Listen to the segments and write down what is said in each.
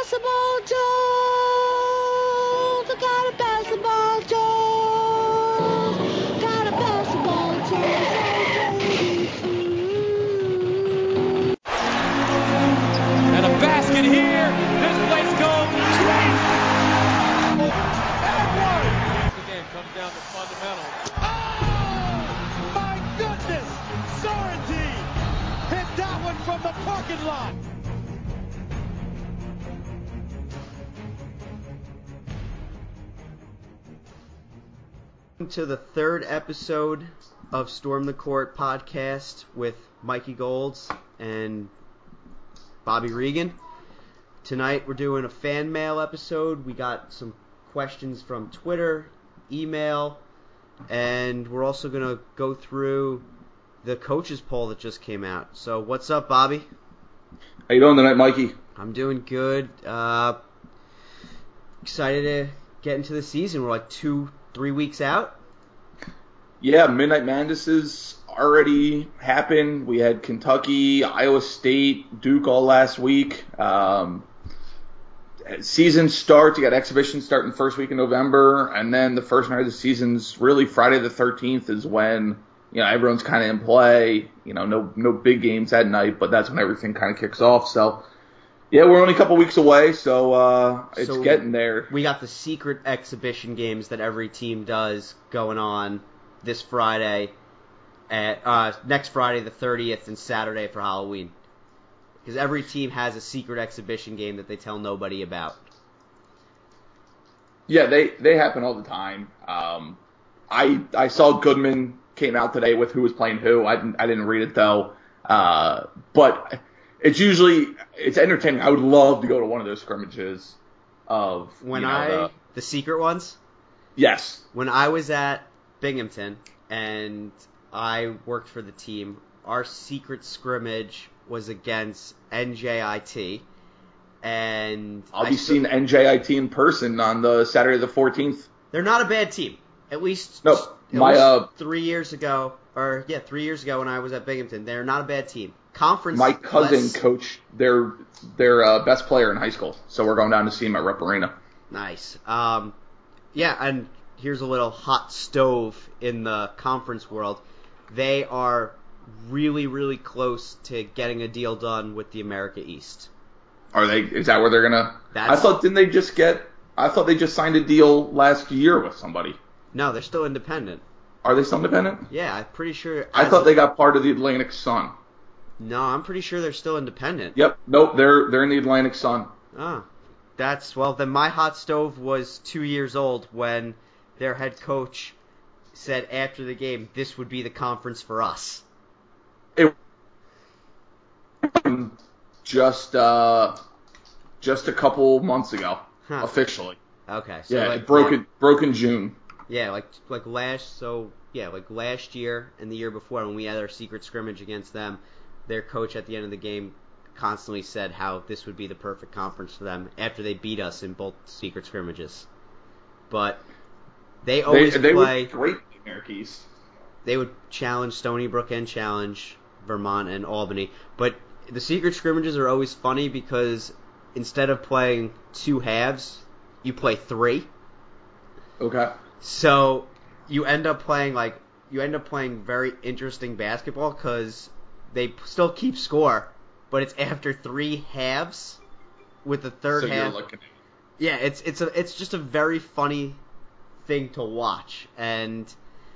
basketball Jones. I got a basketball Jones. Got a basketball Jones. And a basket here. This place goes crazy. And one. The game comes down to fundamentals. Oh, my goodness. Sorrentine hit that one from the parking lot. To the third episode of Storm the Court podcast with Mikey Golds and Bobby Regan. Tonight we're doing a fan mail episode. We got some questions from Twitter, email, and we're also going to go through the coaches poll that just came out. So what's up, Bobby? How you doing tonight, Mikey? I'm doing good. Excited to get into the season. We're like 2-3 weeks out. Yeah, Midnight Madness has already happened. We had Kentucky, Iowa State, Duke all last week. Season starts. You got exhibition starting first week in November, and then the first night of the season's really Friday the 13th is when everyone's kind of in play. No big games that night, but that's when everything kind of kicks off. So. Yeah, we're only a couple weeks away, so it's getting there. We got the secret exhibition games that every team does going on this Friday, next Friday the 30th, and Saturday for Halloween. Because every team has a secret exhibition game that they tell nobody about. Yeah, they happen all the time. I saw Goodman came out today with who was playing who. I didn't read it though, but. It's entertaining. I would love to go to one of those scrimmages of the secret ones. Yes. When I was at Binghamton and I worked for the team, our secret scrimmage was against NJIT, and I'll be seeing NJIT in person on the Saturday the 14th. They're not a bad team. At least 3 years ago, 3 years ago when I was at Binghamton, they're not a bad team. Conference. My cousin coached their best player in high school, so we're going down to see him at Rep Arena. Nice. Yeah, and here's a little hot stove in the conference world. They are really, really close to getting a deal done with the America East. Are they? Is that where they're gonna? I thought they just signed a deal last year with somebody. No, they're still independent. Are they still independent? Yeah, I'm pretty sure. I thought they got part of the Atlantic Sun. No, I'm pretty sure they're still independent. Yep. Nope, they're in the Atlantic Sun. Oh. Then my hot stove was 2 years old when their head coach said after the game, this would be the conference for us. It just a couple months ago, officially. Okay. So yeah, it broke in June. Yeah, like last year and the year before when we had our secret scrimmage against them. Their coach at the end of the game constantly said how this would be the perfect conference for them after they beat us in both secret scrimmages. But they always they play. Were great in America East. They would challenge Stony Brook and challenge Vermont and Albany. But the secret scrimmages are always funny because instead of playing 2 halves, you play 3. Okay. So you end up playing very interesting basketball because they still keep score, but it's after 3 halves with the third half. You're looking at Yeah, it's just a very funny thing to watch, and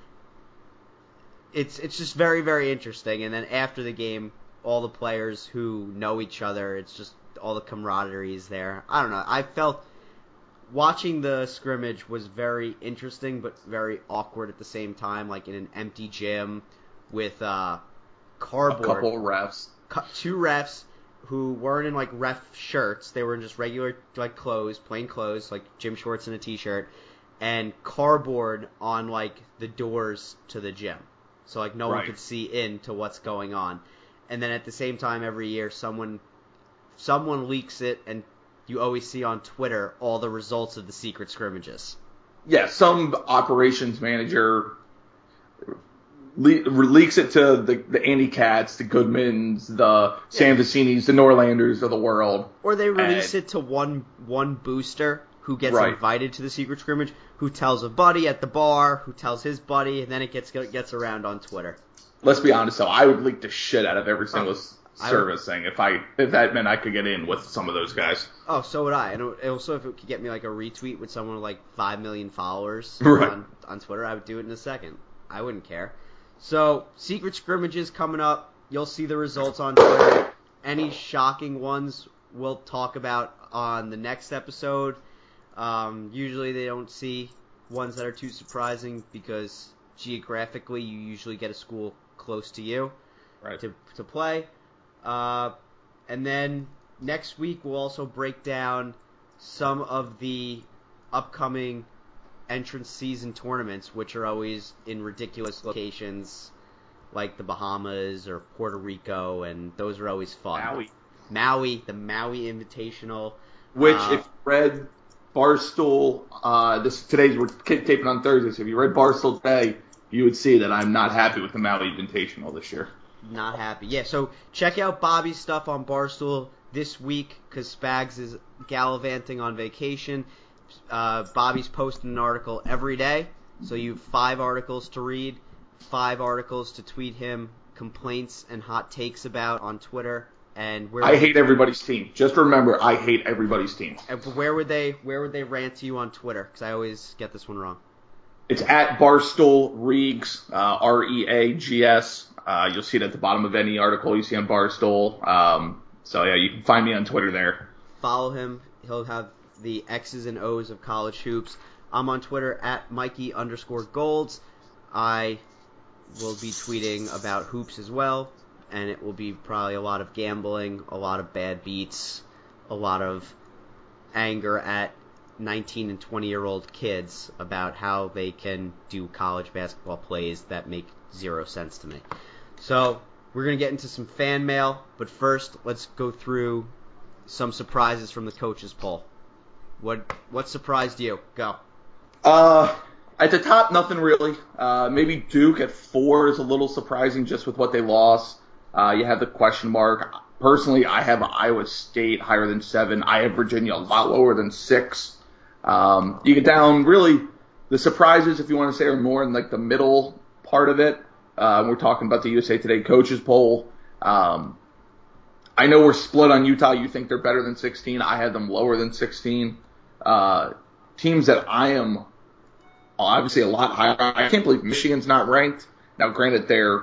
it's just very, very interesting. And then after the game, all the players who know each other, it's just all the camaraderie is there. I don't know. I felt watching the scrimmage was very interesting, but very awkward at the same time, like in an empty gym with cardboard. A couple of refs. 2 refs who weren't in like ref shirts. They were in just regular like clothes, plain clothes, like gym shorts and a t-shirt, and cardboard on like the doors to the gym. So like no one could see into what's going on. And then at the same time every year someone leaks it, and you always see on Twitter all the results of the secret scrimmages. Yeah, some operations manager leaks it to the Andy Katz, the Goodmans, the Sam Vicinis, the Norlanders of the world. Or they release it to one booster who gets invited to the secret scrimmage, who tells a buddy at the bar, who tells his buddy, and then it gets around on Twitter. Let's be honest, though. I would leak the shit out of every single service thing if that meant I could get in with some of those guys. Oh, so would I. And also, if it could get me like a retweet with someone with like 5 million followers on Twitter, I would do it in a second. I wouldn't care. So, secret scrimmages coming up. You'll see the results on Twitter. Any shocking ones we'll talk about on the next episode. Usually they don't see ones that are too surprising because geographically you usually get a school close to you to play. And then next week we'll also break down some of the upcoming entrance season tournaments, which are always in ridiculous locations like the Bahamas or Puerto Rico, and those are always fun. Maui, the Maui Invitational. Which, if you read Barstool, we're taping on Thursday, so if you read Barstool today, you would see that I'm not happy with the Maui Invitational this year. Not happy. Yeah, so check out Bobby's stuff on Barstool this week because Spags is gallivanting on vacation. Bobby's posting an article every day, so you have 5 articles to read, 5 articles to tweet him complaints and hot takes about on Twitter. And I hate everybody's team. Just remember, I hate everybody's team. And where would they rant to you on Twitter? Because I always get this one wrong. It's at Barstool Reags, Reags. You'll see it at the bottom of any article you see on Barstool. So yeah, you can find me on Twitter there. Follow him. He'll have the X's and O's of college hoops. I'm on Twitter at Mikey_Golds. I will be tweeting about hoops as well, and it will be probably a lot of gambling, a lot of bad beats, a lot of anger at 19 and 20-year-old kids about how they can do college basketball plays that make zero sense to me. So we're going to get into some fan mail, but first let's go through some surprises from the coaches poll. What surprised you? Go. At the top, nothing really. Maybe Duke at 4 is a little surprising just with what they lost. You have the question mark. Personally, I have Iowa State higher than 7. I have Virginia a lot lower than 6. You get down, really, the surprises, if you want to say, are more in like the middle part of it. We're talking about the USA Today coaches poll. I know we're split on Utah. You think they're better than 16. I had them lower than 16. Teams that I am obviously a lot higher. I can't believe Michigan's not ranked. Now, granted, they're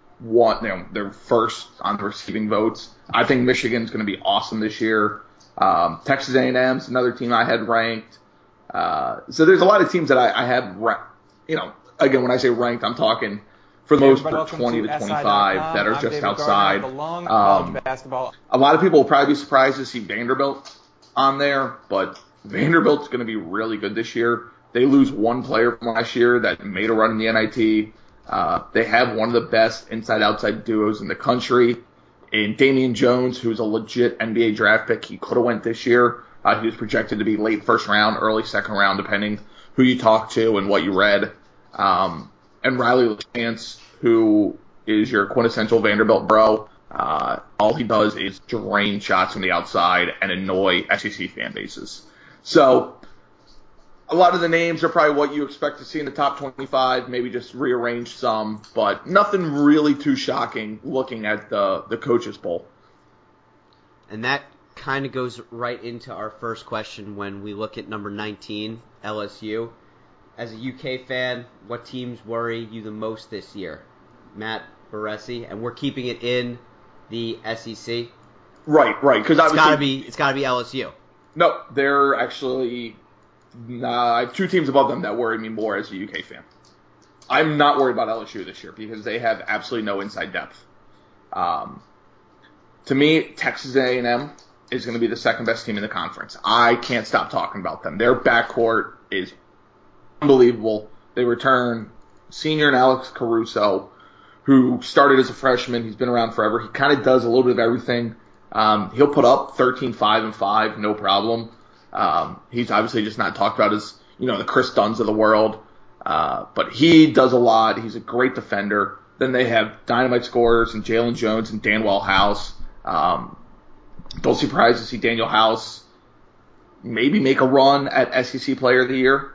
first on the receiving votes. I think Michigan's going to be awesome this year. Texas A&M's another team I had ranked. So there's a lot of teams that I have, again, when I say ranked, I'm talking for the most part 20 to 25 that are just outside. A lot of people will probably be surprised to see Vanderbilt on there, but Vanderbilt's going to be really good this year. They lose one player from last year that made a run in the NIT. They have one of the best inside-outside duos in the country. And Damian Jones, who's a legit NBA draft pick, he could have went this year. He was projected to be late first round, early second round, depending who you talk to and what you read. And Riley Chance, who is your quintessential Vanderbilt bro. All he does is drain shots from the outside and annoy SEC fan bases. So a lot of the names are probably what you expect to see in the top 25, maybe just rearrange some, but nothing really too shocking looking at the coaches poll. And that kind of goes right into our first question when we look at number 19, LSU. As a UK fan, what teams worry you the most this year? Matt Baresi, and we're keeping it in the SEC. Right, because it's got to be LSU. No, they're actually. I have 2 teams above them that worry me more as a UK fan. I'm not worried about LSU this year because they have absolutely no inside depth. To me, Texas A&M is going to be the second best team in the conference. I can't stop talking about them. Their backcourt is unbelievable. They return senior and Alex Caruso, who started as a freshman. He's been around forever. He kind of does a little bit of everything. He'll put up 13, 5, and 5, no problem. He's obviously just not talked about as, the Chris Dunns of the world. But he does a lot. He's a great defender. then they have dynamite scorers and Jalen Jones and Danwell House. Don't be surprised to see Daniel House maybe make a run at SEC Player of the Year.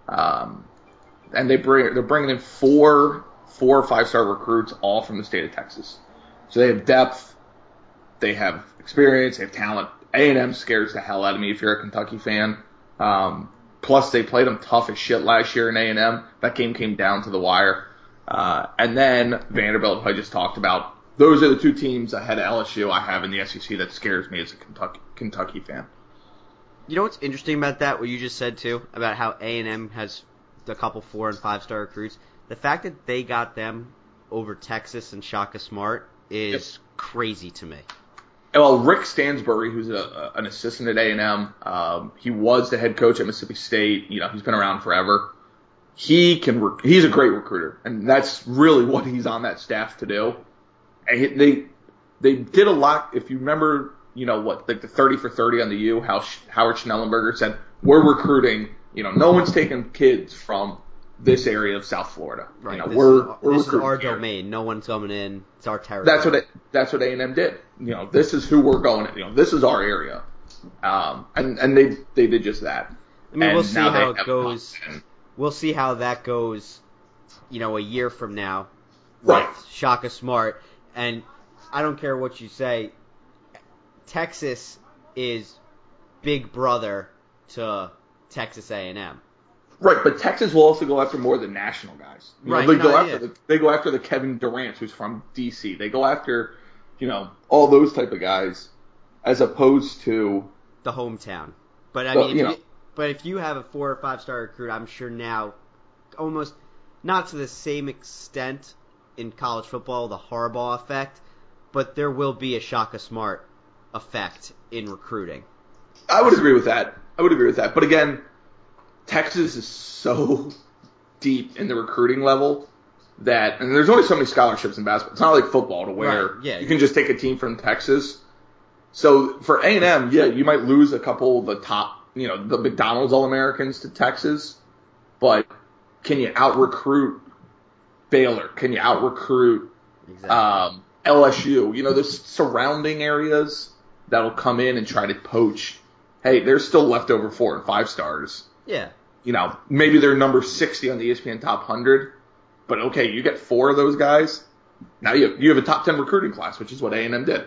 And they're bringing in four or 5-star recruits, all from the state of Texas. So they have depth, they have experience, they have talent. A&M scares the hell out of me if you're a Kentucky fan. Plus, they played them tough as shit last year in A&M. That game came down to the wire. And then Vanderbilt, who I just talked about. Those are the two teams ahead of LSU I have in the SEC that scares me as a Kentucky fan. You know what's interesting about that, what you just said, too, about how A&M has a couple 4- and 5-star recruits? The fact that they got them over Texas and Shaka Smart is crazy to me. Well, Rick Stansbury, who's an assistant at A&M, he was the head coach at Mississippi State. You know, he's been around forever. He's a great recruiter, and that's really what he's on that staff to do. And they did a lot. If you remember, you know what, like the 30 for 30 on the U, how Howard Schnellenberger said, we're recruiting. You know, no one's taking kids from this area of South Florida. Right. You know, this is our domain. No one's coming in. It's our territory. That's what A&M did. You know, this is who we're going. You know, this is our area. And they did just that. I mean, we'll see how it goes. We'll see how that goes. You know, a year from now, with Shaka Smart. And I don't care what you say. Texas is big brother to Texas A&M. Right, but Texas will also go after more of the national guys. They go after the Kevin Durant, who's from D.C. They go after, you know, all those type of guys, as opposed to the hometown. But I mean, if you have a 4 or 5-star recruit, I'm sure now, almost not to the same extent in college football, the Harbaugh effect, but there will be a Shaka Smart effect in recruiting. I would agree with that. But again, Texas is so deep in the recruiting level that, and there's only so many scholarships in basketball. It's not like football to where you can just take a team from Texas. So for A&M, you might lose a couple of the top, you know, the McDonald's All-Americans to Texas, but can you out-recruit Baylor? Can you out-recruit LSU? You know, there's surrounding areas that'll come in and try to poach. Hey, there's still leftover 4 and 5 stars. Yeah. You know, maybe they're number 60 on the ESPN Top 100, but okay, you get 4 of those guys. Now you have a top 10 recruiting class, which is what A&M did.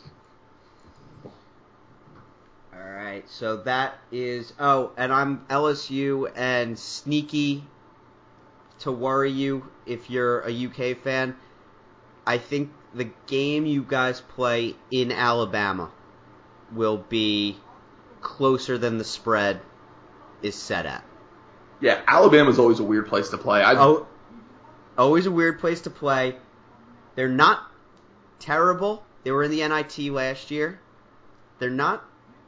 All right, so that is and I'm LSU and sneaky to worry you if you're a UK fan. I think the game you guys play in Alabama will be closer than the spread is set at. Yeah, Alabama's always a weird place to play. Always a weird place to play. They're not terrible. They were in the NIT last year. They're not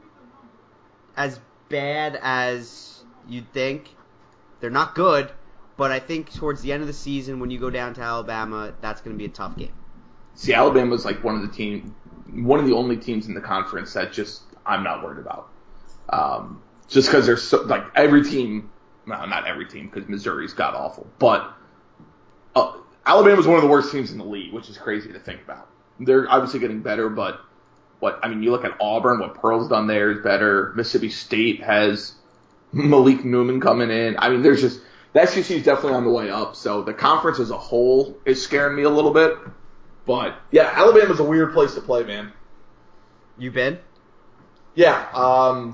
as bad as you'd think. They're not good, but I think towards the end of the season when you go down to Alabama, that's going to be a tough game. See, Alabama's like one of the only teams in the conference that just I'm not worried about. Just because there's so, like every team, well, not every team because Missouri's god awful, but Alabama's one of the worst teams in the league, which is crazy to think about. They're obviously getting better, but you look at Auburn, what Pearl's done there is better. Mississippi State has Malik Newman coming in. I mean, there's just the SEC is definitely on the way up. So the conference as a whole is scaring me a little bit. But yeah, Alabama's a weird place to play, man. You been? Yeah,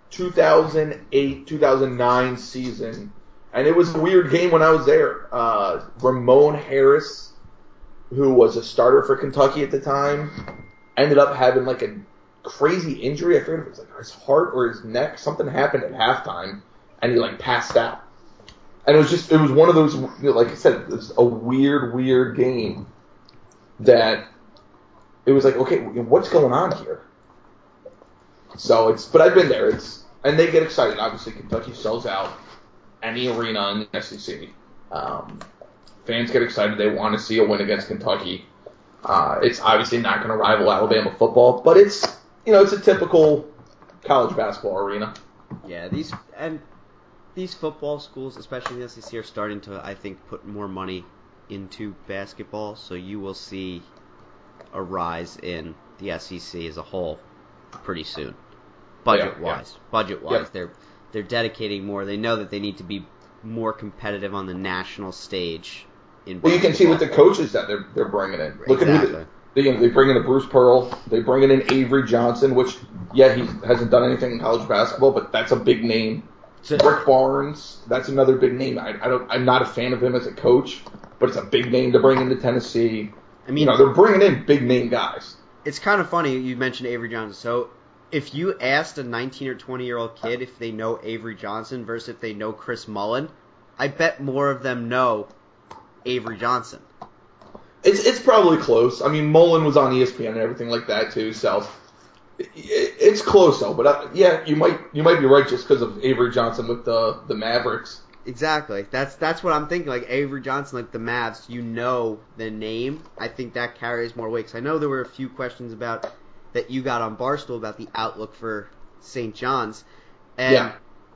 2008, 2009 season. And it was a weird game when I was there. Ramon Harris, who was a starter for Kentucky at the time, ended up having like a crazy injury. I forget if it was like his heart or his neck. Something happened at halftime, and he like passed out. And it was one of those, like I said, it was a weird game that it was like, okay, what's going on here? So but I've been there. And they get excited. Obviously, Kentucky sells out any arena in the SEC. Fans get excited. They want to see a win against Kentucky. It's obviously not going to rival Alabama football, but it's a typical college basketball arena. Yeah, these football schools, especially the SEC, are starting to, I think, put more money into basketball, so you will see a rise in the SEC as a whole pretty soon. Budget-wise. They're dedicating more. They know that they need to be more competitive on the national stage in basketball. Well, you can see with the coaches that they're bringing in. Look Exactly. at they bring in a Bruce Pearl. They bring in Avery Johnson, which, he hasn't done anything in college basketball, but that's a big name. Rick Barnes, that's another big name. I'm not a fan of him as a coach, but it's a big name to bring into Tennessee. I mean, they're bringing in big name guys. It's kind of funny you mentioned Avery Johnson. So if you asked a 19 or 20-year-old kid if they know Avery Johnson versus if they know Chris Mullin, I bet more of them know Avery Johnson. It's probably close. I mean, Mullen was on ESPN and everything like that too, so it's close though. But you might be right just because of Avery Johnson with the Mavericks. Exactly. That's what I'm thinking. Like Avery Johnson, like the Mavs, you know the name. I think that carries more weight. 'Cause I know there were a few questions about that you got on Barstool about the outlook for St. John's, and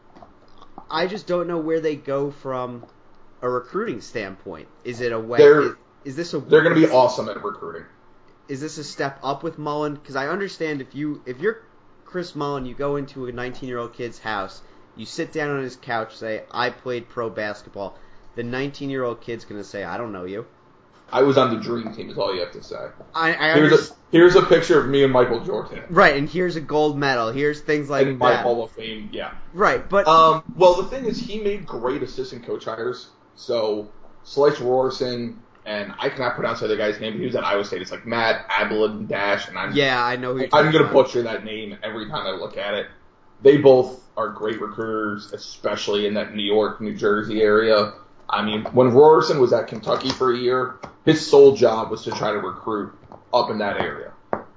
I just don't know where they go from a recruiting standpoint. Is it a way? Is this a? They're going to be awesome at recruiting. Is this a step up with Mullen? Because I understand if you're Chris Mullin, you go into a 19-year-old kid's house, you sit down on his couch, say, I played pro basketball. The 19-year-old kid's going to say, I don't know you. I was on the dream team is all you have to say. Here's a picture of me and Michael Jordan. Right, and here's a gold medal. Here's things like and my Hall of Fame, yeah. Right, but... well, the thing is, he made great assistant coach hires. So, Slice Roberson, and I cannot pronounce the other guy's name, but he was at Iowa State. It's like Matt Abelard-Dash, and I know who you're I'm going to butcher that name every time I look at it. They both are great recruiters, especially in that New York, New Jersey area. I mean, when Roberson was at Kentucky for a year, his sole job was to try to recruit up in that area.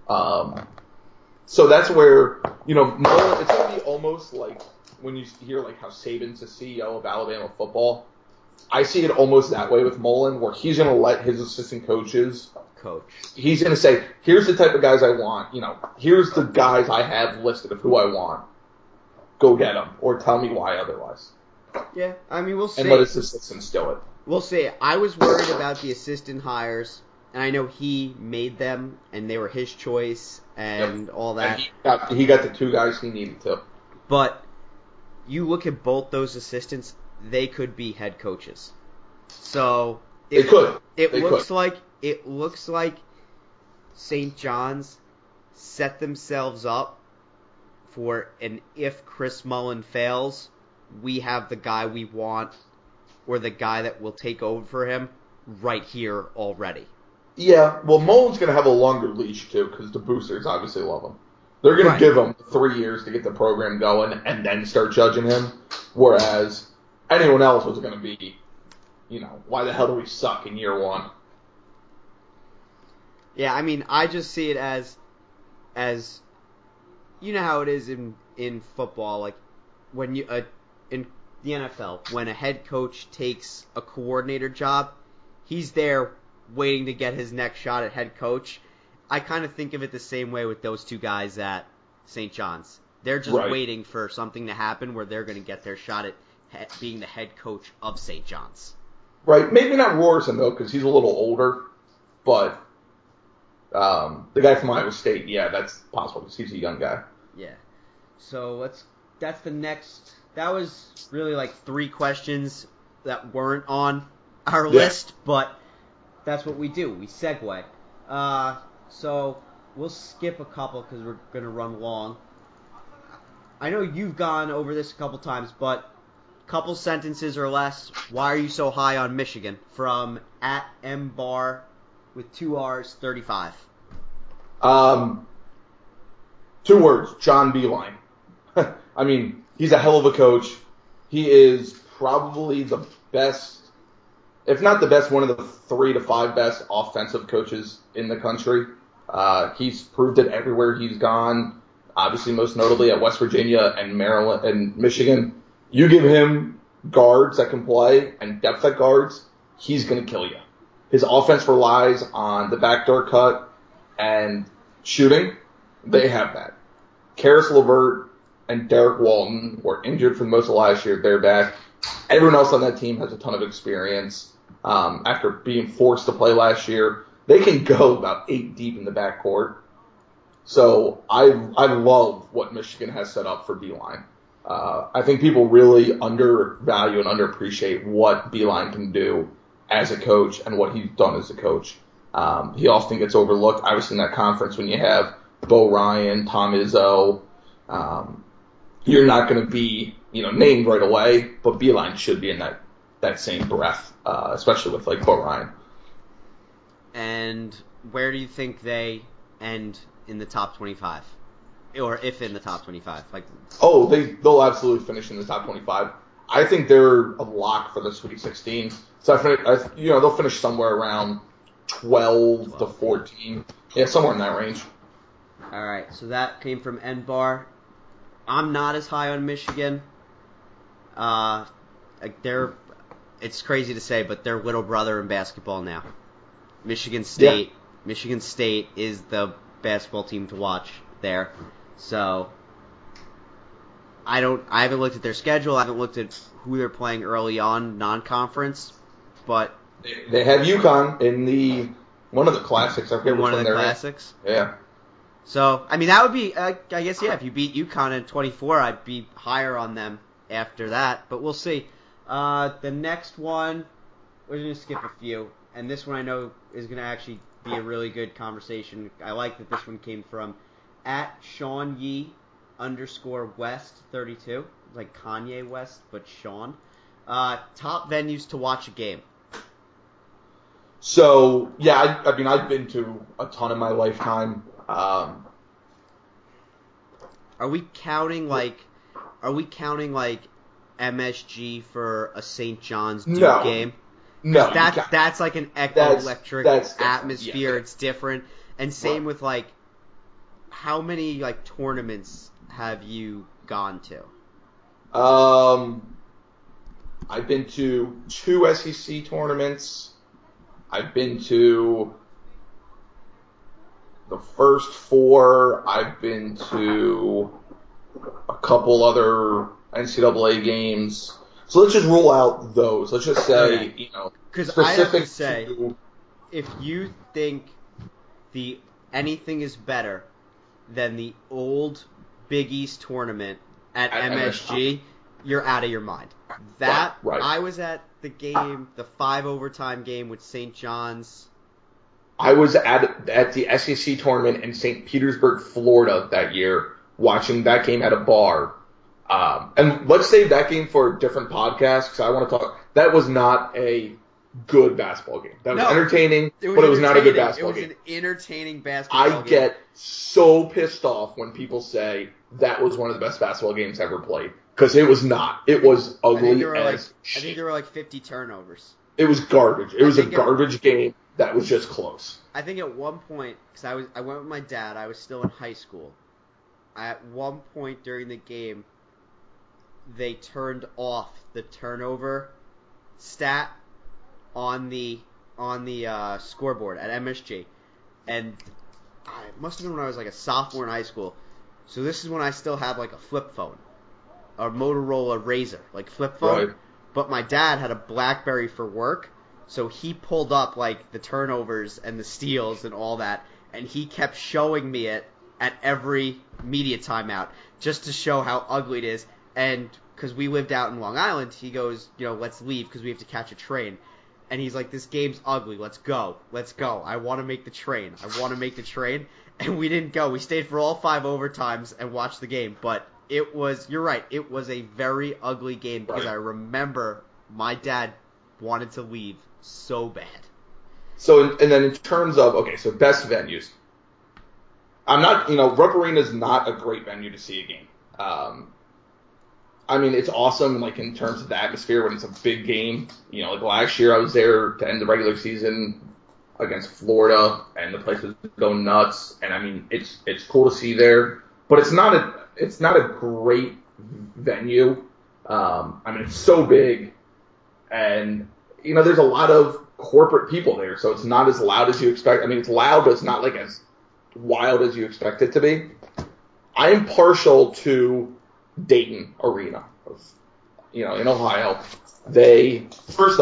So that's where, Mullen, it's going to be almost like when you hear like how Saban's the CEO of Alabama football. I see it almost that way with Mullen, where he's going to let his assistant coaches coach. He's going to say, here's the type of guys I want. Here's the guys I have listed of who I want. Go get them, or tell me why otherwise. Yeah, I mean, we'll see. And let his assistants do it. We'll see. I was worried about the assistant hires, and I know he made them, and they were his choice, and all that. And he got the two guys he needed to. But you look at both those assistants, they could be head coaches. So it looks like St. John's set themselves up for an if Chris Mullin fails, we have the guy we want or the guy that will take over for him right here already. Yeah, well, Mullen's going to have a longer leash, too, because the boosters obviously love him. They're going to give him 3 years to get the program going and then start judging him, whereas anyone else was going to be, why the hell do we suck in year one? Yeah, I mean, I just see it as you know how it is in football, like when you in the NFL, when a head coach takes a coordinator job, he's there waiting to get his next shot at head coach. I kind of think of it the same way with those two guys at St. John's. They're just waiting for something to happen where they're going to get their shot at being the head coach of St. John's. Right, maybe not Roberson though, because he's a little older, but the guy from Iowa State, yeah, that's possible because he's a young guy. Yeah. So that's the next. That was really like 3 questions that weren't on our list, but that's what we do. We segue. So we'll skip a couple because we're going to run long. I know you've gone over this a couple times, but couple sentences or less. Why are you so high on Michigan? From @mbar with 2 R's 35. 2 words, John Beilein. I mean, he's a hell of a coach. He is probably the best, if not the best, one of the 3 to 5 best offensive coaches in the country. He's proved it everywhere he's gone. Obviously, most notably at West Virginia and Maryland and Michigan. You give him guards that can play and depth at guards, he's going to kill you. His offense relies on the backdoor cut and shooting. They have that. Karis LeVert and Derek Walton were injured for most of last year. They're back. Everyone else on that team has a ton of experience. after being forced to play last year. They can go about 8 deep in the backcourt. So I love what Michigan has set up for Beilein. I think people really undervalue and underappreciate what Beilein can do as a coach and what he's done as a coach. He often gets overlooked. Obviously in that conference when you have Bo Ryan, Tom Izzo, you're not going to be, named right away, but Beilein should be in that same breath, especially with like Bo Ryan. And where do you think they end in the top 25? Or if in the top 25? They'll absolutely finish in the top 25. I think they're a lock for the Sweet 16. So they'll finish somewhere around 12 to 14. Yeah, somewhere in that range. All right, so that came from N-Bar. I'm not as high on Michigan. It's crazy to say, but they're little brother in basketball now. Michigan State. Yeah. Michigan State is the basketball team to watch there. So I haven't looked at their schedule. I haven't looked at who they're playing early on, non-conference, but they have UConn in one of the classics. I forget which one of the classics. Yeah. So that would be, I guess, yeah. If you beat UConn in 24, I'd be higher on them after that. But we'll see. The next one, we're gonna skip a few, and this one I know is gonna actually be a really good conversation. I like that this one came from @SeanYee_West32, like Kanye West, but Sean. Top venues to watch a game. So yeah, I've been to a ton in my lifetime. Are we counting like MSG for a St. John's Duke game? No, that's like an electric atmosphere. Yeah. It's different. And same with like, how many like tournaments have you gone to? I've been to 2 SEC tournaments. I've been to the first 4. I've been to a couple other NCAA games. So let's just rule out those. Let's just say, because I have to say, if you think anything is better than the old Big East tournament at MSG, you're out of your mind. Right. I was at the game, the 5 overtime game with St. John's. I was at the SEC tournament in St. Petersburg, Florida that year, watching that game at a bar. And let's save that game for a different podcast because I want to talk. That was not a good basketball game. That was entertaining, but it was not a good basketball game. It was an entertaining basketball game. I get so pissed off when people say that was one of the best basketball games ever played because it was not. It was ugly as shit. I think there were like 50 turnovers. It was garbage. It was a garbage game that was just close. I think at one point, because I went with my dad, I was still in high school. At one point during the game, they turned off the turnover stat on the scoreboard at MSG, and it must have been when I was like a sophomore in high school. So this is when I still have like a flip phone, a Motorola Razr, like flip phone. Right. But my dad had a BlackBerry for work, so he pulled up like the turnovers and the steals and all that, and he kept showing me it at every media timeout just to show how ugly it is. And because we lived out in Long Island, he goes, let's leave because we have to catch a train. And he's like, this game's ugly. Let's go. I want to make the train. And we didn't go. We stayed for all 5 overtimes and watched the game. But you're right, it was a very ugly game because I remember my dad wanted to leave so bad. So, and then in terms of, so best venues. I'm not, Rupp Arena is not a great venue to see a game. It's awesome, like, in terms of the atmosphere when it's a big game. Like last year I was there to end the regular season against Florida, and the place was going nuts. And, it's cool to see there. But it's not a great venue. It's so big, and, there's a lot of corporate people there, so it's not as loud as you expect. It's loud, but it's not, like, as wild as you expect it to be. I am partial to Dayton Arena, in Ohio. First off,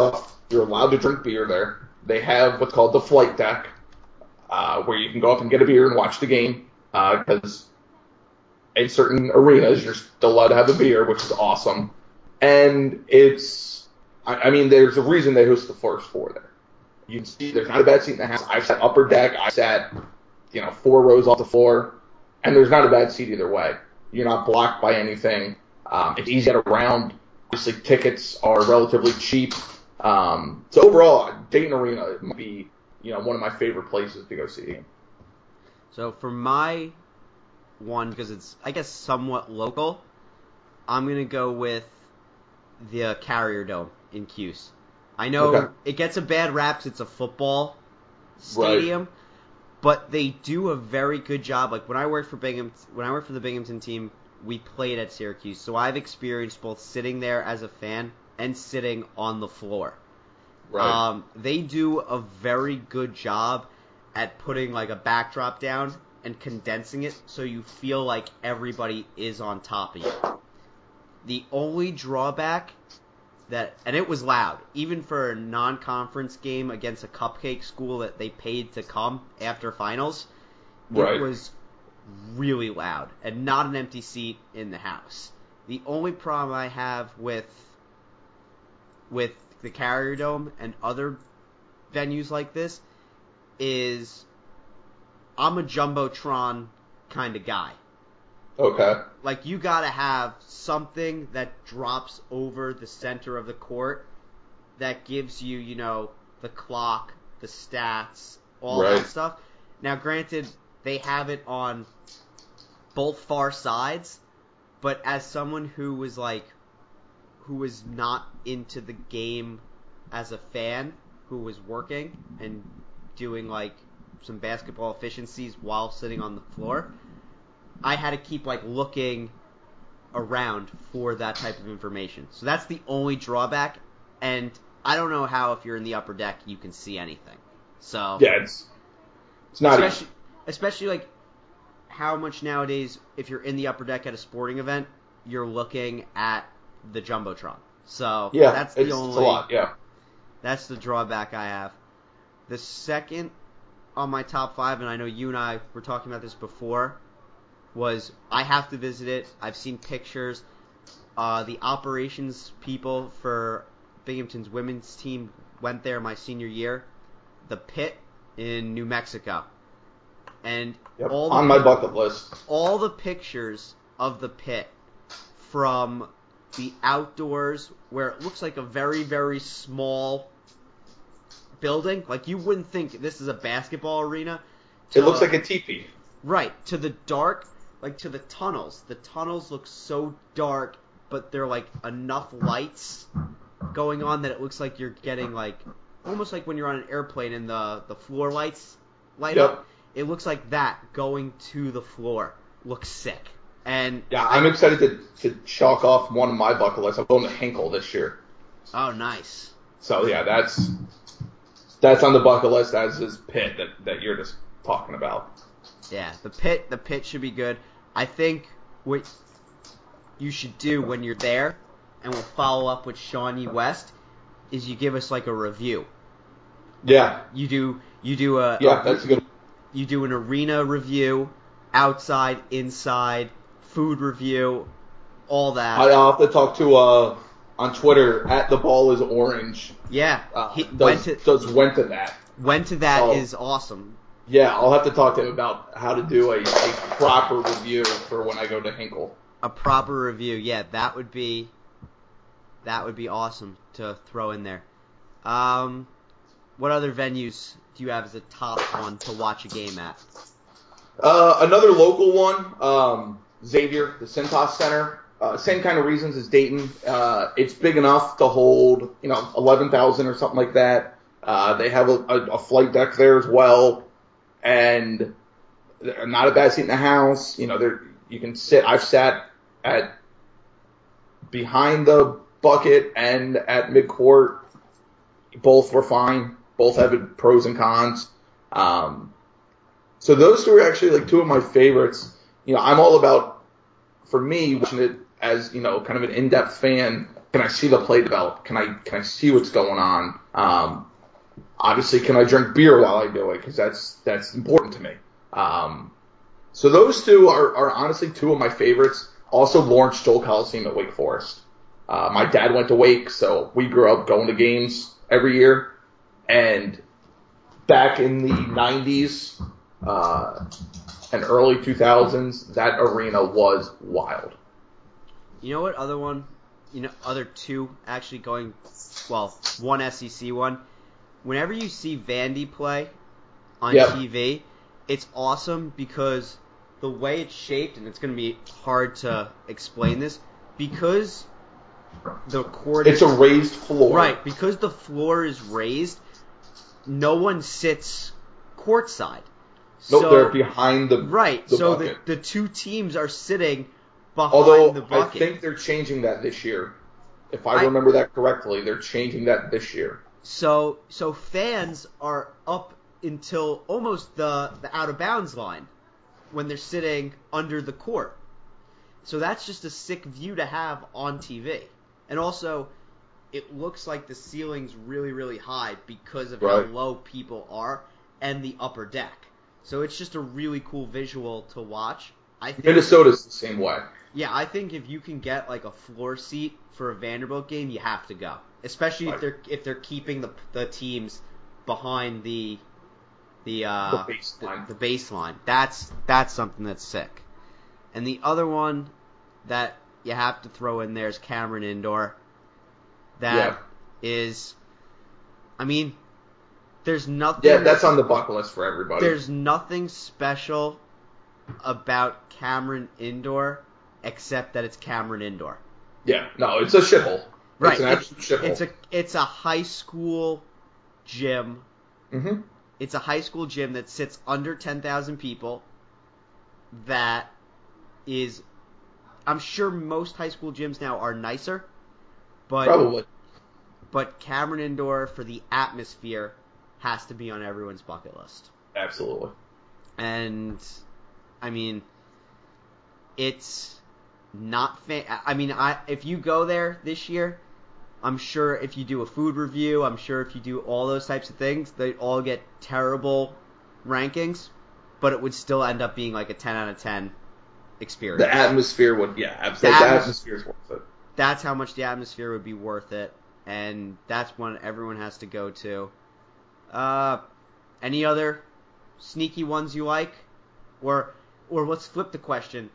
You're allowed to drink beer there. They have what's called the flight deck, where you can go up and get a beer and watch the game, because in certain arenas you're still allowed to have a beer, which is awesome. And there's a reason they host the first four there. You can see there's not a bad seat in the house. I've sat upper deck. I sat, 4 rows off the floor, and there's not a bad seat either way. You're not blocked by anything. It's easy to get around. Obviously, tickets are relatively cheap. So overall, Dayton Arena might be, one of my favorite places to go see a game. So for my one, because it's, I guess, somewhat local, I'm going to go with the Carrier Dome in Cuse. I know it gets a bad rap because it's a football stadium, right, but they do a very good job. Like when I worked for the Binghamton team, we played at Syracuse, so I've experienced both sitting there as a fan and sitting on the floor. Right. They do a very good job at putting like a backdrop down and condensing it so you feel like everybody is on top of you. The only drawback and it was loud, even for a non-conference game against a cupcake school that they paid to come after finals, right, it was really loud and not an empty seat in the house. The only problem I have with the Carrier Dome and other venues like this is I'm a Jumbotron kind of guy. Okay. Like, you gotta have something that drops over the center of the court that gives you, the clock, the stats, all right, that stuff. Now, granted, they have it on both far sides, but as someone who was not into the game as a fan, who was working and doing, some basketball efficiencies while sitting on the floor, I had to keep looking around for that type of information. So that's the only drawback, and I don't know how if you're in the upper deck you can see anything. So yeah, it's not especially how much nowadays if you're in the upper deck at a sporting event you're looking at the Jumbotron. So yeah, that's it's a lot. Yeah, that's the drawback I have. The second on my top 5, and I know you and I were talking about this before, was I have to visit it. I've seen pictures. The operations people for Binghamton's women's team went there my senior year. The Pit in New Mexico. And on my bucket list. All the pictures of the Pit from the outdoors where it looks like a very, very small building. Like, you wouldn't think this is a basketball arena. It looks like a teepee. Right. To the dark, to the tunnels. The tunnels look so dark, but they're enough lights going on that it looks like you're getting almost like when you're on an airplane and the floor lights light up. It looks like that going to the floor. Looks sick. And yeah, I'm excited to chalk off one of my bucket lists. I'm going to Hinkle this year. Oh, nice. So yeah, that's on the bucket list, as is Pitt that you're just talking about. Yeah, the Pit should be good. I think what you should do when you're there, and we'll follow up with Shawnee West, is you give us a review. Yeah. You do a that's good. You do an arena review, outside, inside, food review, all that. I'll have to talk to on Twitter at the ball is orange. Yeah, went to that. Went to that is awesome. Yeah, I'll have to talk to him about how to do a proper review for when I go to Hinkle. A proper review, yeah, that would be awesome to throw in there. What other venues do you have as a top one to watch a game at? Another local one, Xavier, the Cintas Center. Same kind of reasons as Dayton. It's big enough to hold, 11,000 or something like that. They have a flight deck there as well, and not a bad seat in the house. You can sit. I've sat at behind the bucket and at midcourt. Both were fine. Both have pros and cons. So those two are actually two of my favorites. I'm all about, for me, watching it as, kind of an in-depth fan, Can I see the play develop? Can I see what's going on? Obviously, can I drink beer while I do it? Because that's important to me. So those two are honestly two of my favorites. Also, Lawrence Joel Coliseum at Wake Forest. My dad went to Wake, so we grew up going to games every year. And back in the 90s and early 2000s, that arena was wild. You know what other one? Other two actually going, well, one SEC one. Whenever you see Vandy play on TV, it's awesome because the way it's shaped, and it's going to be hard to explain this, because the court It's a raised floor. Right, because the floor is raised, no one sits courtside. Nope, So, they're behind the right, the so bucket. the two teams are sitting behind Although the bucket. I think they're changing that this year. If I remember that correctly, they're changing that this year. So fans are up until almost the out of bounds line when they're sitting under the court. So that's just a sick view to have on TV. And also, it looks like the ceiling's really, really high because of how low people are and the upper deck. So it's just a really cool visual to watch. I think Minnesota's the same way. Yeah, I think if you can get like a floor seat for a Vanderbilt game, you have to go. Especially if they're keeping the teams behind the baseline. The baseline. That's something that's sick. And the other one that you have to throw in there is Cameron Indoor. That is, I mean, there's nothing. Yeah, that's on the bucket list for everybody. There's nothing special about Cameron Indoor except that it's Cameron Indoor. Yeah, no, it's a shithole. Right. It's an absolute shithole. It's a high school gym. Mm-hmm. It's a high school gym that sits under 10,000 people. That is, I'm sure most high school gyms now are nicer, but Probably. But Cameron Indoor, for the atmosphere, has to be on everyone's bucket list. Absolutely. And I mean, it's not. If you go there this year, I'm sure if you do a food review, I'm sure if you do all those types of things, they all get terrible rankings, but it would still end up being like a 10 out of 10 experience. The atmosphere would, absolutely. The atmosphere is worth it. That's how much the atmosphere would be worth it, and that's one everyone has to go to. Any other sneaky ones you like? Or let's flip the question.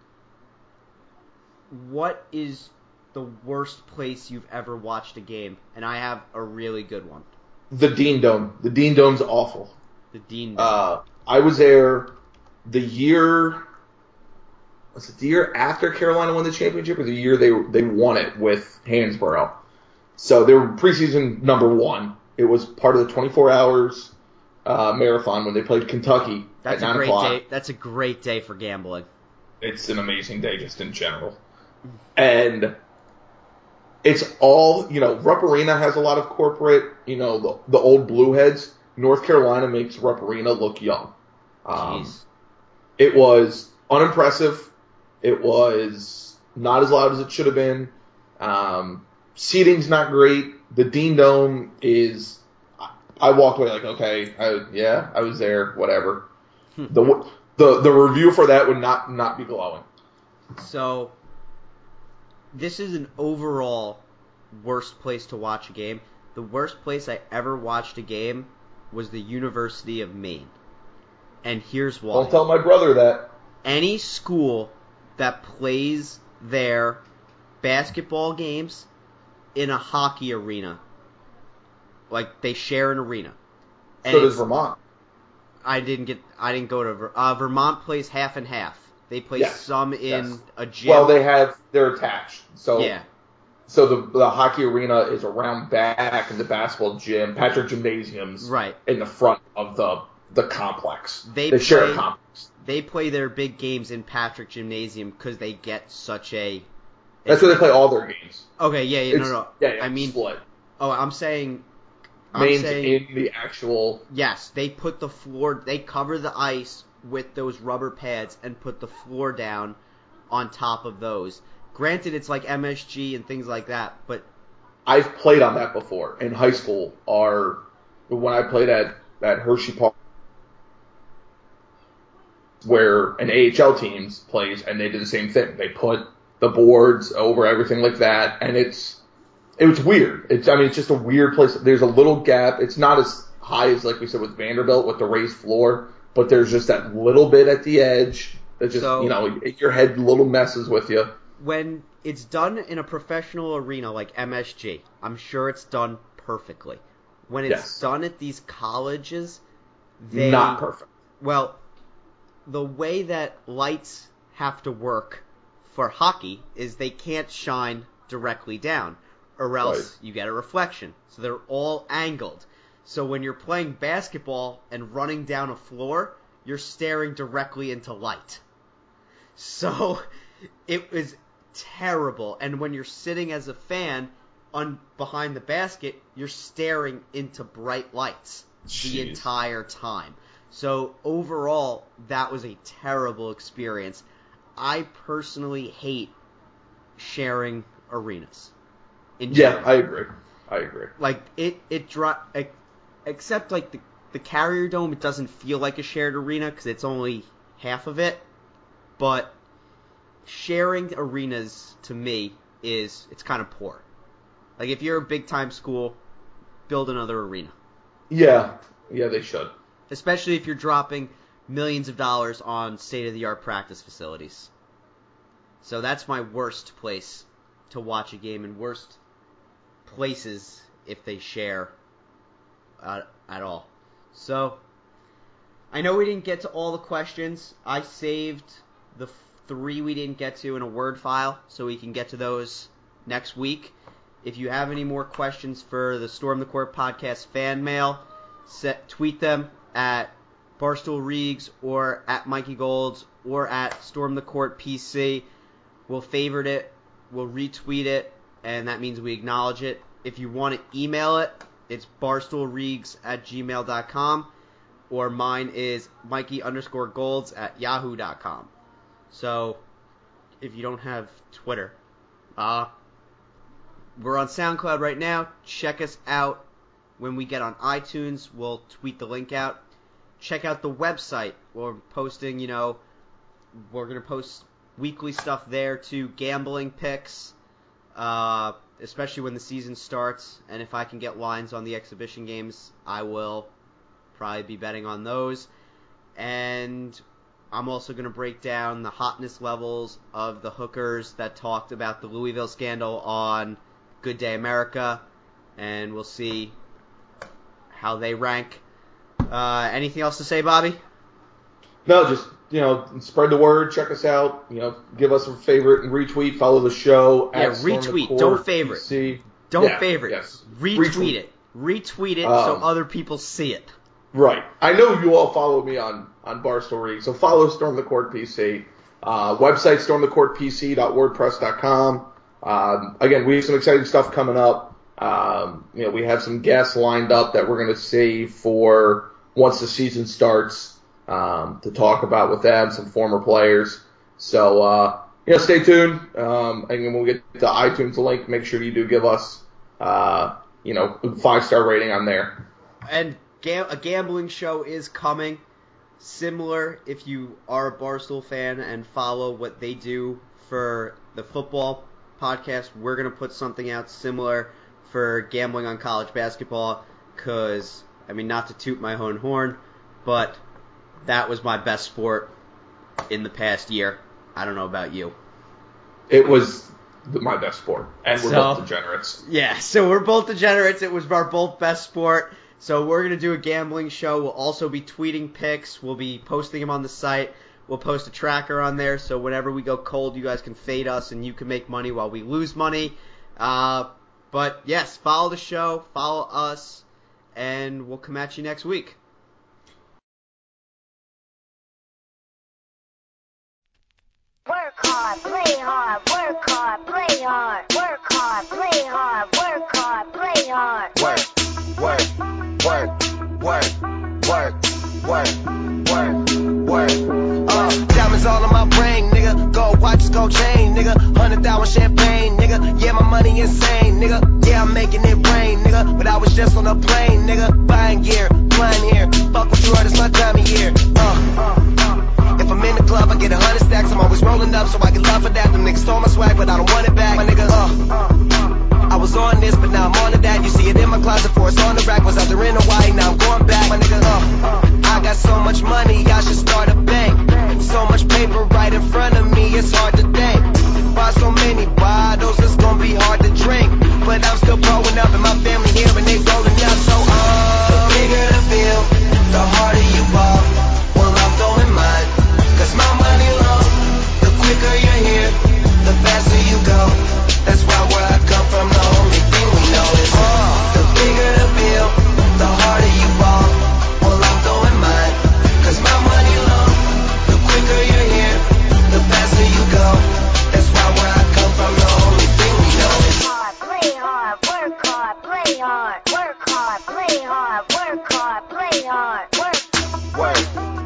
What is the worst place you've ever watched a game? And I have a really good one. The Dean Dome. The Dean Dome's awful. The Dean Dome. I was there the year. Was it the year after Carolina won the championship, or the year they won it with Hansborough? So they were preseason number 1. It was part of the 24 hours marathon when they played Kentucky at 9 o'clock. That's a great day for gambling. It's an amazing day just in general. And it's all, Rupp Arena has a lot of corporate, the old Blueheads. North Carolina makes Rupp Arena look young. It was unimpressive. It was not as loud as it should have been. Seating's not great. The Dean Dome is, I walked away like, okay, I was there, whatever. The review for that would not be glowing. So, this is an overall worst place to watch a game. The worst place I ever watched a game was the University of Maine. And here's why. Don't tell my brother that. Any school that plays their basketball games in a hockey arena, like they share an arena. So does Vermont. I didn't go to Vermont plays half and half. They play some in a gym. Well, they're attached. So yeah. So the hockey arena is around back in the basketball gym, Patrick Gymnasium's right in the front of the complex. They share a complex. They play their big games in Patrick Gymnasium because they get such a. That's where they play all their games. Okay, no. Yeah, I mean, split. Oh, I'm saying in the actual. Yes, they put the floor. They cover the ice with those rubber pads and put the floor down on top of those. Granted, it's like MSG and things like that, but I've played on that before in high school, or when I played at Hershey Park, where an AHL team plays, and they did the same thing. They put the boards over everything like that, and it was weird. It's just a weird place. There's a little gap. It's not as high as, like we said, with Vanderbilt with the raised floor, but there's just that little bit at the edge that just, your head little messes with you. When it's done in a professional arena like MSG, I'm sure it's done perfectly. When it's done at these colleges, not perfect. Well, the way that lights have to work for hockey is they can't shine directly down, or else you get a reflection. So they're all angled. So when you're playing basketball and running down a floor, you're staring directly into light. So it was terrible. And when you're sitting as a fan behind the basket, you're staring into bright lights the entire time. So overall, that was a terrible experience. I personally hate sharing arenas. Yeah, I agree. Like except like the Carrier Dome, it doesn't feel like a shared arena because it's only half of it. But sharing arenas to me it's kind of poor. Like if you're a big time school, build another arena. Yeah, they should. Especially if you're dropping millions of dollars on state-of-the-art practice facilities. So that's my worst place to watch a game, and worst places if they share at all. So I know we didn't get to all the questions. I saved the 3 we didn't get to in a Word file, so we can get to those next week. If you have any more questions for the Storm the Court podcast fan mail, tweet them at Barstool Reegs or at Mikey Golds or at Storm the Court PC. We'll favorite it, we'll retweet it, and that means we acknowledge it. If you want to email it, it's barstoolreegs@gmail.com, or mine is Mikey_Golds@yahoo.com. So if you don't have Twitter, we're on SoundCloud right now. Check us out. When we get on iTunes, we'll tweet the link out. Check out the website. We're posting, we're going to post weekly stuff there too. Gambling picks, especially when the season starts. And if I can get lines on the exhibition games, I will probably be betting on those. And I'm also going to break down the hotness levels of the hookers that talked about the Louisville scandal on Good Day America. And we'll see how they rank. Anything else to say, Bobby? No, just, spread the word, check us out, give us a favorite and retweet, follow the show. Yeah, retweet, don't favorite. PC. Don't favorite. Yes. Retweet it. Retweet it so other people see it. Right. I know you all follow me on Barstool Reegs, so follow Storm the Court PC. Website, stormthecourtpc.wordpress.com. Again, we have some exciting stuff coming up. We have some guests lined up that we're going to save for once the season starts, to talk about with them, some former players. So, stay tuned. And when we get the iTunes link, make sure you do give us, a 5-star rating on there. And a gambling show is coming. Similar, if you are a Barstool fan and follow what they do for the football podcast, we're going to put something out similar for gambling on college basketball, because, not to toot my own horn, but that was my best sport in the past year. I don't know about you. It was my best sport, and we're both degenerates. Yeah, so we're both degenerates. It was our both best sport. So we're going to do a gambling show. We'll also be tweeting picks. We'll be posting them on the site. We'll post a tracker on there, so whenever we go cold, you guys can fade us, and you can make money while we lose money. But yes, follow the show, follow us, and we'll come at you next week. Work hard, play hard, work hard, play hard, work hard, play hard, work hard, play hard. Work. Diamonds all on my brain, nigga. Go watch much is gon' change, nigga. 100,000 champagne, nigga. Yeah, my money insane, nigga. Yeah, I'm making it rain, nigga. But I was just on a plane, nigga. Buying gear, flying here. Fuck what you heard, it's my time of year. If I'm in the club, I get 100 stacks. I'm always rolling up, so I get love for that. Them niggas stole my swag, but I don't want it back, my nigga. I was on this, but now I'm on to that. You see it in my closet, for it's on the rack. Was out there in Hawaii, now I'm going back, my nigga. I got so much money, I should start a bank. So much paper right in front of me, it's hard to think. Buy so many bottles, it's gonna be hard to drink. But I'm still growing up, and my family here, and they rolling up. So the bigger the bill, the harder you ball. Well, I'm throwing mine, cause my money low. The quicker you're here, the faster you go. That's why where I come from, the only thing we know is the bigger the bill, the harder you ball. Well, I'm throwing mine, cause my money low. The quicker you're here, the faster you go. That's why where I come from, the only thing we know is Play hard, work hard, play hard, work hard, play hard, work hard, play hard, work. work,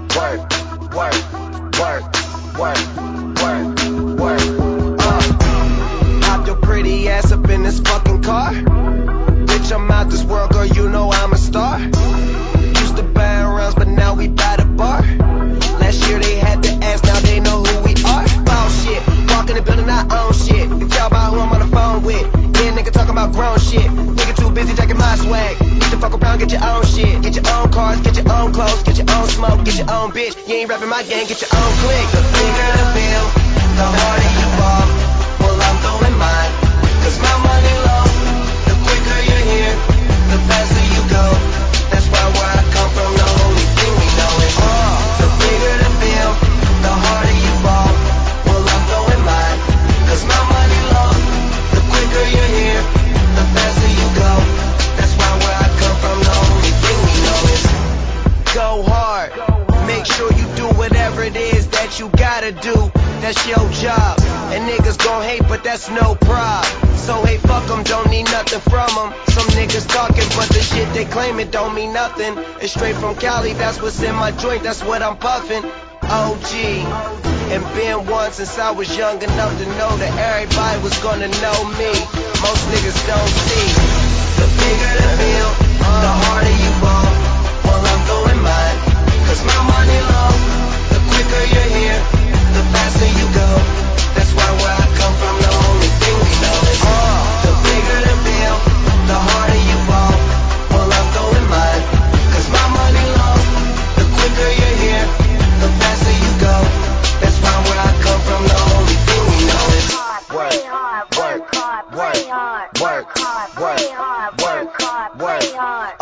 Hop your pretty ass up in this fucking car. Bitch, I'm out this world, girl, you know I'm a star. Used to buy rounds, but now we buy the bar. Last year they had to ask, now they know who we are. Boss shit, walk in the building, I own shit. Can tell by who I'm on the phone with. Yeah, nigga talking about grown shit. Nigga too busy jacking my swag. Need to fuck around, get your own shit. Get your own cars, get your own clothes, get your own smoke, get your own bitch. You ain't rapping my gang, get your own clique. The bigger the bill, the harder you ball. Well, I'm throwing mine, cause my money low. The quicker you're here, the faster you go. That's why where I come from, the only thing we know is the bigger the bill, the harder you ball. Well, I'm throwing mine, cause my money low. The quicker you're here, the faster you go. That's why where I come from, the only thing we know is go hard. Make sure you do whatever it is that you gotta do. That's your job. And niggas gon' hate, but that's no prob. So hey, fuck them, don't need nothing from them. Some niggas talking, but the shit they claiming don't mean nothing. It's straight from Cali, that's what's in my joint, that's what I'm puffin'. OG, and been one since I was young enough to know that everybody was gonna know me. Most niggas don't see. The bigger the bill, the harder you ball. Well, I'm throwing mine, cause my money low. The quicker you're here, the faster you go. That's why where I come from, the only thing we know is the bigger the bill, the harder you ball. Well, I'm throwing mine, cause my money low. The quicker you're here, the faster you go. That's why where I come from, the only thing we know is Play hard, work hard, play hard, work hard, play hard, work hard, play hard.